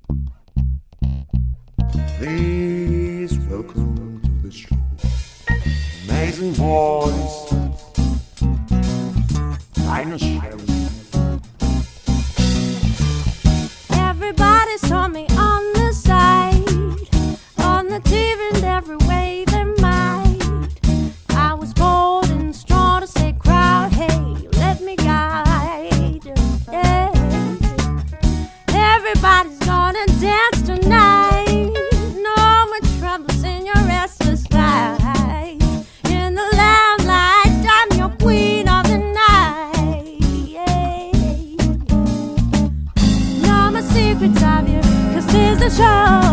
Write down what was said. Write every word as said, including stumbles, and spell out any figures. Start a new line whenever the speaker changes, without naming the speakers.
Please welcome to the show. Amazing voice, Dinah Shelley.
Everybody saw me on the side, on the T V and every way they might. I was bold and strong to say, crowd, hey, let me guide. Yeah. Everybody's gonna dance tonight. No more troubles in your restless life. In the limelight, I'm your queen of the night. Yeah. No more secrets of you, 'cause this is a show.